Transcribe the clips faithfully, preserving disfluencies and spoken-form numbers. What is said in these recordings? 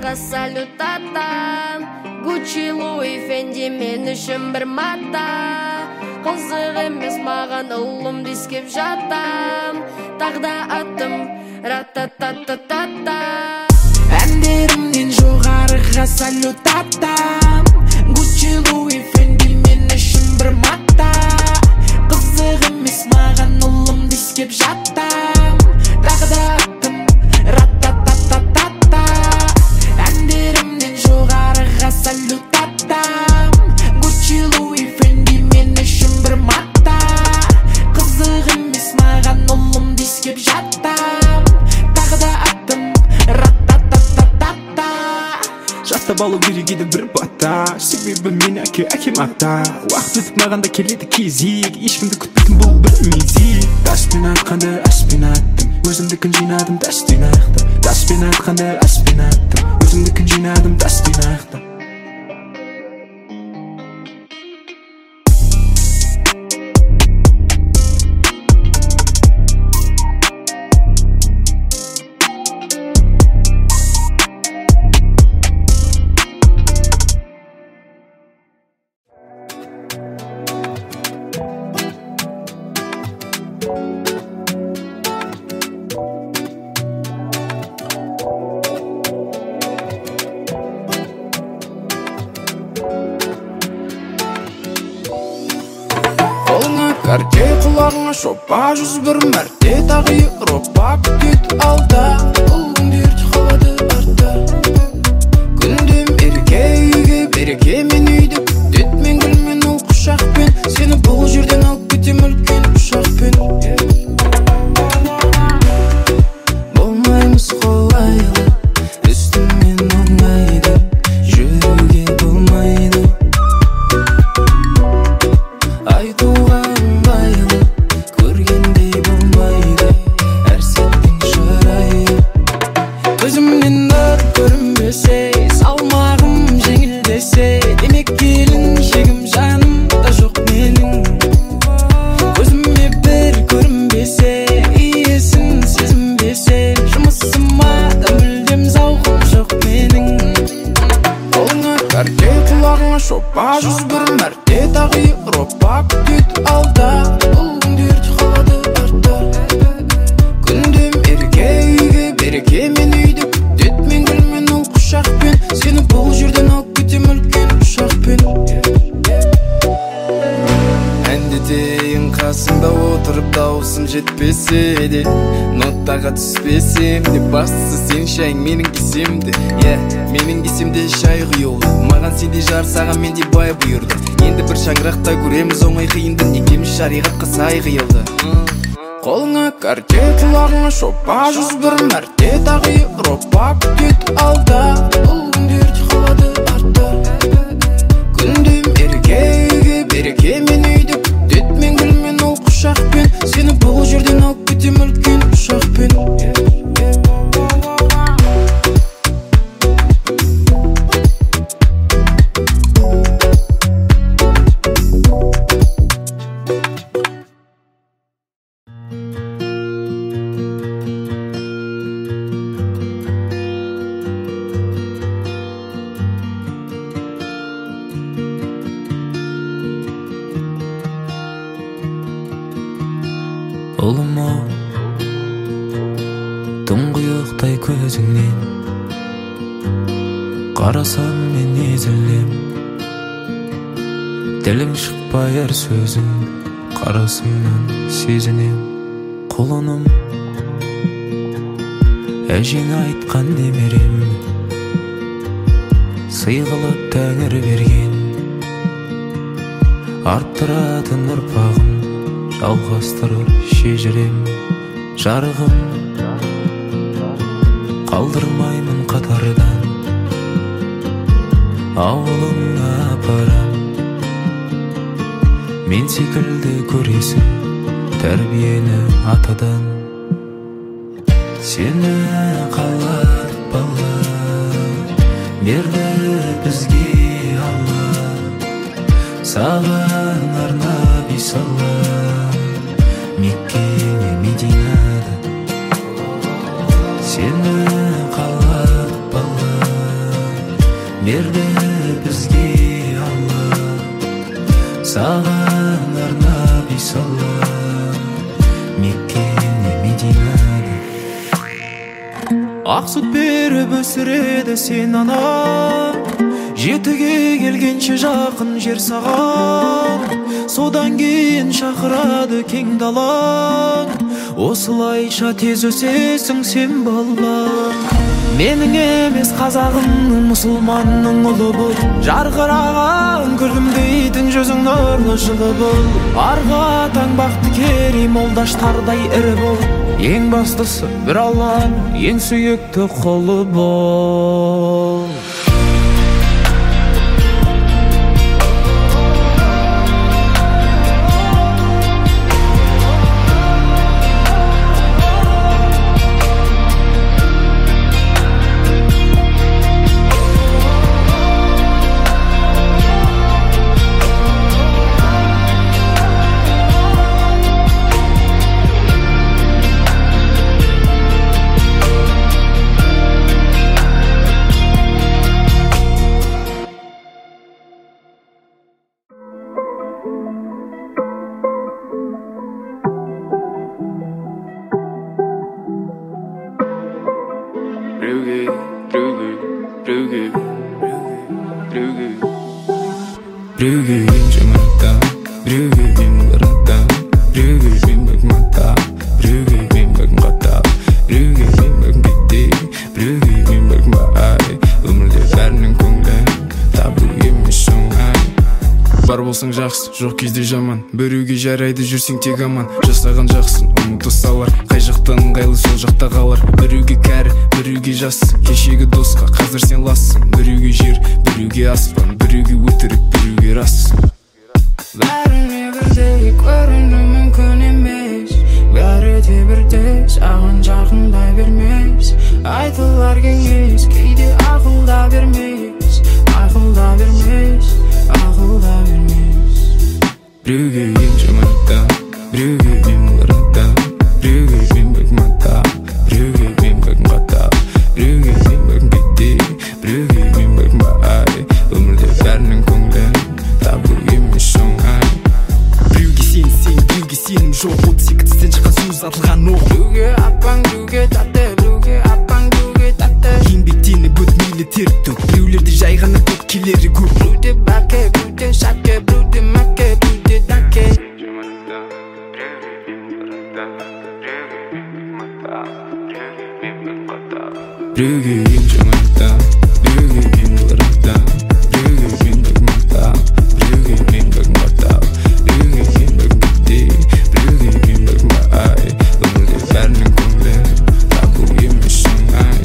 Жуғарыға салют атам, Гуччи, Луи, Фенди мен үшін бір мата. Қызық емес маған ұлым дискеп жатам, тағда аттым рататататата. Әндерімнен жоғарыға салют атам, Гуччи, Луи, Фенди мен үшін бір мата. Қызық емес маған ұлым дискеп жатам, тағда аттым рататататата. Әндерімнен жоғарыға салют атам, Гуччи, Луи, Фенди мен үшін бір мата. Қызық емес маған ұлым дискеп жатам, тағда аттым рататататата. Жастап алу керек еді бір бата, себебі мен әке әкем ата. Уақыт өтіп маған да келеді кезек, ешкімді күтпейтін бұл бір мезет. Таспен атқанды аспен аттым, өзімдікін жинадым тастен аяқтап. Таспен атқанды аспен аттым, өзімдікін жинадым тастен аяқтап. Карте құлағыңа шопа жүз бір мәрте тағы Европа күтет алда. Бұл күндер қалады артта. Күндем ерке үйге береке мен үйді күтет мен гүлмен ол құшақпен. Сені бұл жерден алып кетем үлкен ұшақпен. Болмаймыз қолайлы, үстіммен оңайды, жүруге болмайды. Айтуға ыңғайлы, көргендей болмайды, әр сәттің шырайы. Көзімнен нұр көрінбесе, салмағым жеңілдесе, демек келін шегім жаным да жоқ менің. Көзіме бір көрінбесе, иесін сезінбесе, жұмысыма да мүлдем зауқым жоқ менің. Қолыңа карте, құлағыңа шопа жүз бір мәрте тағы Европа күтет алда. Бұл күндер қалады артта. Күндем ерке үйге береке мен үйді күтет мен гүлмен ол құшақпен. Сені бұл жерден алып кетем үлкен ұшақпен. Әндетейін қасымда отырып дауысым жетпесе де, ноттаға түспесем де, бастысы сен шайың менің кесемді. Е, менің кесемде шай құйылды, маған сендей жар саған менде бай бұйырды. Енді бір шаңырақта көреміз оңай қиынды, екеміз шариғатқа сай қиылды. Қолыңа карте, құлағыңа шопа жүз бір мәрте тағы Европа күтет алда. Бұл күндер қалады артта. Күндем ерке үйге береке мен үйді күтет мен гүлмен ол құшақпен. Сені бұл жерден алып кетем үлкен ұшақпен. Ұлыма тұңғиықтай көзіңнен қарасам мен езілем. Тілің шықпай әр сөзің қарасымнан сезінем. Құлыным әжең айтқан немерем, сый қылып тәңір берген. Арттыратын ұрпағым жалғастырыр шежірем. Жарығым қалдырмаймын қатардан, ауылыңа апарам. Мен секілді көресің тәрбиені атадан. Сені қалап бала берді бізге Алла, саған арнап үй салам Меккене Мединада. Сені қалап бала берді бізге Алла, саған арнап үй салып Меккені Мединаны. Ақ сүт беріп өсіреді сен ана, жетіге келгенше жақын жер саған, содан кейін шақырады кең далаң, осылайша тез өсесің сен балам. Менің емес қазағымның мұсылманның ұлы бұл, жарқыраған күлім дейтін жүзің нұрлы жылы бұл. Арғы атаң бақты керей молдаштардай ірі бол, ең бастысы бір Алланың ең сүйікті құлы бол. Brugge bin Jamaica, Brugge bin Barata, Brugge bin Bagmata, Brugge bin Bagmata, Brugge bin Bagmiti, Brugge bin Bagmaai. Өмірде бәрінің көңілін табу емес оңай. Бар болсаң жақсы, жоқ кезде жаман, біреуге жарайды жүрсең тек аман. Жасаған жақсын, ұмыта салар, қай жақтан ыңғайлы сол жақта қалар. Біреуге кәрі, біреуге жас, кешегі досқа қазір сен лассың. Біреуге жер, біреуге аспан, біреуге өтірік, біреуге рас. Бәріне бірдей көріну мүмкін емес, бәрі де бірде саған жақындай бермес. Айтылар кеңес, кейде ақылда бермес, ақылда бермес, ақылда бермес. Brugge bin Jamaica, Brugge bin Barata, Brugge bin Bagmata, Brugge bin Bagmata, Brugge bin Bagmiti, Brugge bin Bagmaai. Өмірде бәрінің көңілін табу емес оңай. Brugge сен, сен, Brugge сенім жоқ, отыз екі тістен шыққан сөз атылған оқ. Brugge апаң, Brugge тәтті, Brugge апаң, Brugge тәтті. Еңбектені бөтмейлі тер төк, біреулерде жай ғана көп келері көп. Brugge бәке, Brugge шәке, Brugge мәке, Brugge дәке. Brugge bin Jamaica, Brugge bin Barata, Brugge bin Bagmata, Brugge bin Bagmata, Brugge bin Bagmiti, Brugge bin Bagmaai. Өмірде бәрінің көңілін табу емес оңай.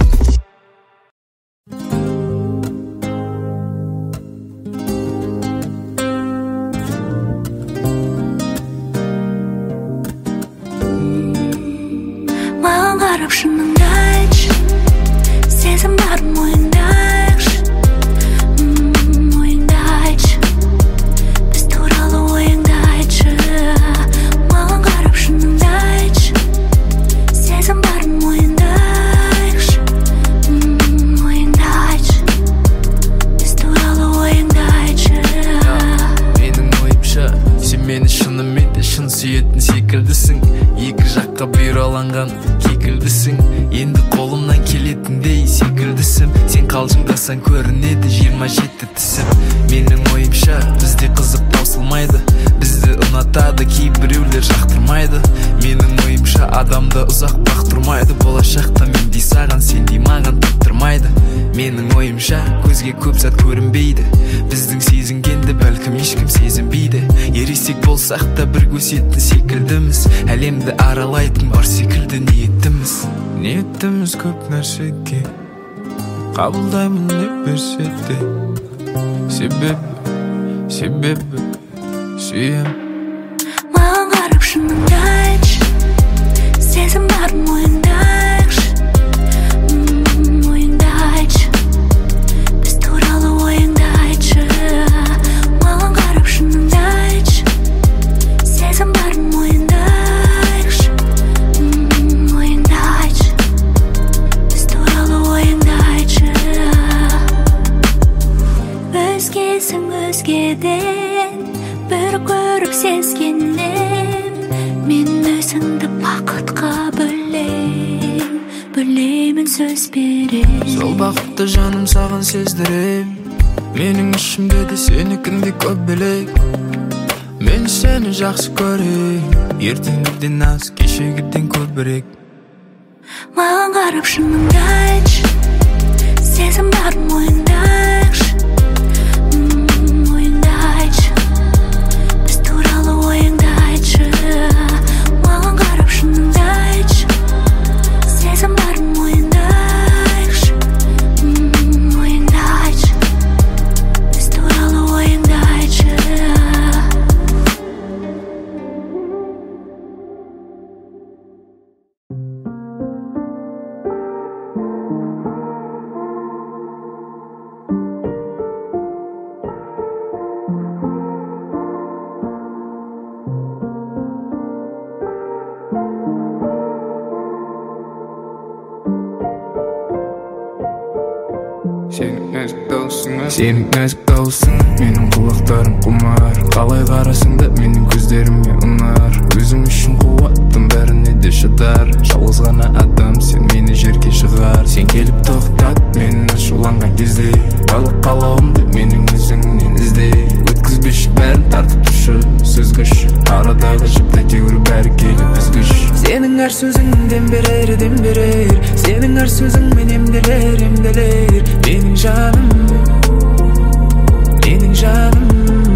Маған қарап шыныңды айтшы, сезім бар мойындайықшы, ойыңды айтшы, біз туралы ойыңды айтшы. Маған қарап шыныңды айтшы, сезім бар мойындайықшы, ойыңды айтшы, біз туралы ойыңды айтшы. Менің ойымша, сен мені шынымен де шын сүйетін секілдісің. Екі жаққа бұйраланған кекілдісің, енді қолымнан келетіндей секілдісің. Сен қалжыңдасаң көрінеді жиырма жеті тісім. Менің ойымша, бізде қызық таусылмайды, бізді ұнатады кейбіреулер жақтырмайды. Менің ойымша, адамды ұзақ бақтырмайды, болашақта мендей саған сендей маған таптырмайды. Менің ойымша, көзге көп зат көрінбейді, біздің сезінгенді бәлкім ешкім сезінбейді. Ересек болсақ та бір көсетін секілдіміз, әлемді аралайтын бар секілді ниеттіміз. Ниеттіміз көп нәрсеге, қабылдаймын не берсе де. Себебі, себебі сүйем. Маған қарап шыныңды айтшы, сезім бар мойындайықшы, ойыңды айтшы, біз туралы ойыңды айтшы. Маған қарап шыныңды айтшы, сезім бар мойындайықшы, ойыңды айтшы, біз туралы ойыңды айтшы. өзгеден бір көріп сезгеннен мен өзіңді бақытқа бөлем, бөлемін сөз берем. Сол бақытты жаным саған сездірем, менің ішімде де сенікіндей көп білек. Мен сені жақсы көрем, ертеңгіден аз, кешегіден көбірек. Маған қарап шыныңды айтшы, сезім барын мойындайықшы, мойынды айтшы, біз туралы ойыңды айтшы. Маған қарап шыныңды айтшы, сезім барын мойындайықшы, мойынды айтшы, біз туралы ойыңды айтшы. Сенің нәзік даусың, менің құлақтарым құмар. Қалай қарасың да менің көздеріме ұнар. Өзім үшін қуаттым, бәріне де шыдар. Жалғыз ғана адам, сен мені жерге шығар. Сен келіп тоқтат, мені ашуланған кезде. Барлық қалауымды менің өзіңнен ізде. Өткізбеші бәрін тартып тұршы, сөзгіш. Арадағы жіпті тегір бәрі келіп үзгіш. Сенің әр сөзің дем берер, дем берер. Сенің әр сөзің мен емделер, емделер. Менің жаным, менің жаным.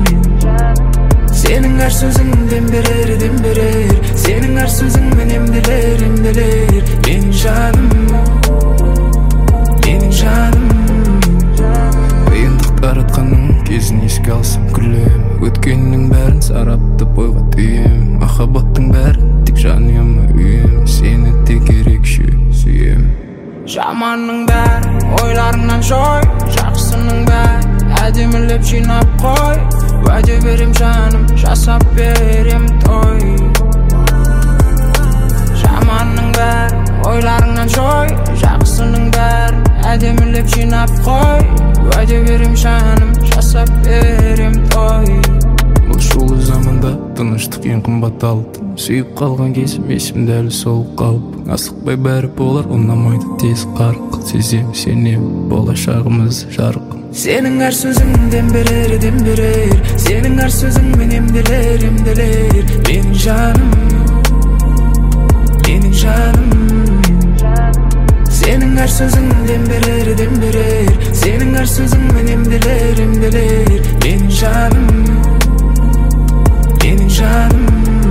Сенің әр сөзің дем берер, дем берер. Сенің әр сөзің мен емделер, емделер. Менің жаным, менің жаным. Қиындық таратқанның кезін еске алсам күлем. Өткеннің бәрін сараптап ойға түйем. Махаббаттың бәрін тек жаныма үйем. Сені тек ерекше сүйем. Жаманның бәрі ойларыңнан жой, жақсының бәрі әдемілеп жинап қой. Уәде берем жаным, жасап берем той. Жаманның бәрі ойларыңнан жой, жақсының бәрі әдемілеп жинап қой. Уәде берем жаным, жасап берем той. Бұл шулы заманда тыныштық ең қымбат алтын. Сүйіп қалған кезім есімде әлі сол қалып. Асықпай бәрі болар, ұнамайды тез қарқ. Сезем, сенем, болашағымыз жарық. Сенің әр сөзің дем берер, дем берер. Сенің әр сөзің мен емделер, емделер. Менің жаным, менің жаным. Сенің әр сөзің дем берер, дем берер. Сенің әр сөзің мен емделер, емделер. Менің жаным, менің жаным.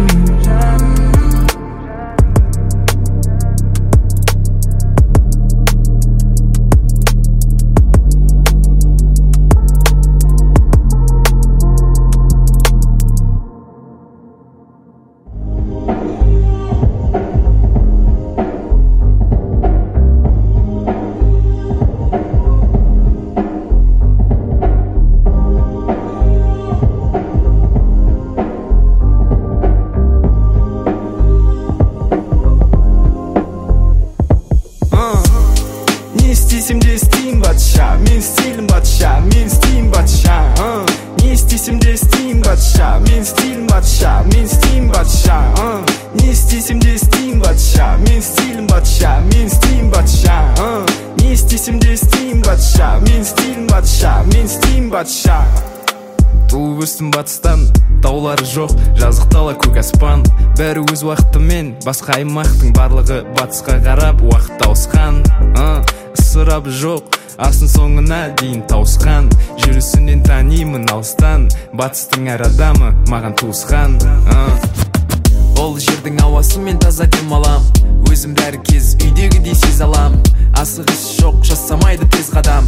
Туып өстім батыстан, таулары жоқ, жазық дала көк аспан. Бәрі өз уақытымен, басқа аймақтың барлығы батысқа қарап уақыт ауысқан. Ысырабы жоқ, асын соңына дейін тауысқан. Жүрісінен танимын алыстан, батыстың әр адамы маған туысқан. Ол жердің ауасы мен таза демалам. Өзімді әр кез үйдегідей сезе алам. Асығыс жоқ, жасамайды тез қадам.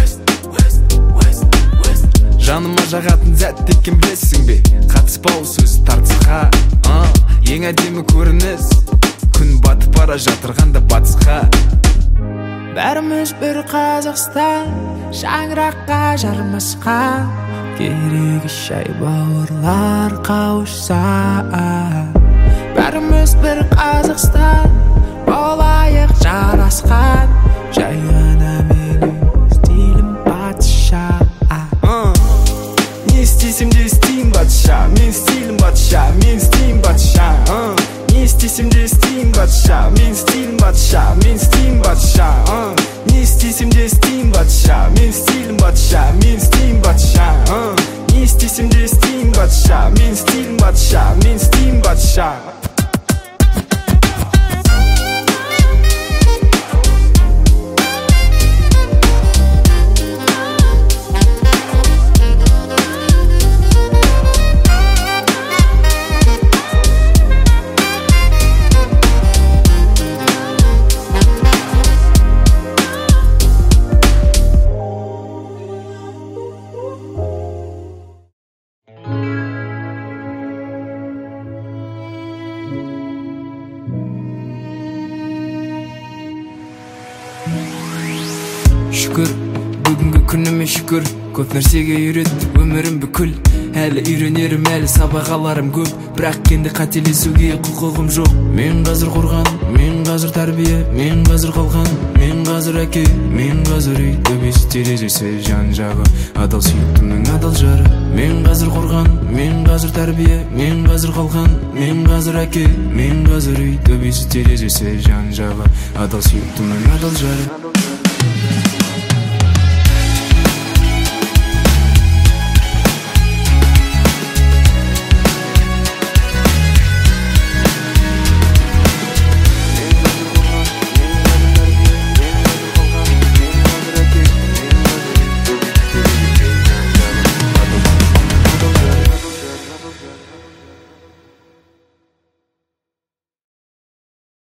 Жаныма жағатын зәтті кім білесің бе? Қатыспау сөз тартысқа. Ең әдемі көрініс, күн батып бара жатырғанда батысқа. Бәріміз бір Қазақстан, шаңыраққа жармасқа. Керегі шай бауырлар қауышса. Бәріміз бір Қазақстан, болайық жарасқан. Жай ғана менің стилім батысша. Не істейсің де істейін батша, мен істейін батша, мен істейін батша. Шүкір, бүгінгі күніме шүкір, көп нәрсеге үйретті өмірім бүкіл. Әлі үйренерім, әлі сабақ аларым көп, бірақ енді қателесуге құқығым жоқ. Мен қазір қорған, мен қазір тәрбие, мен қазір қалған, мен қазір әке, мен қазір үй, төбесі терезесі жан жағы, адал сүйіктімнің адал жары. Мен қазір қорған, мен қазір тәрбие, мен қазір қалған, мен қазір әке, мен қазір үй, төбесі терезесі жан жағы, адал сүйіктімнің адал жары.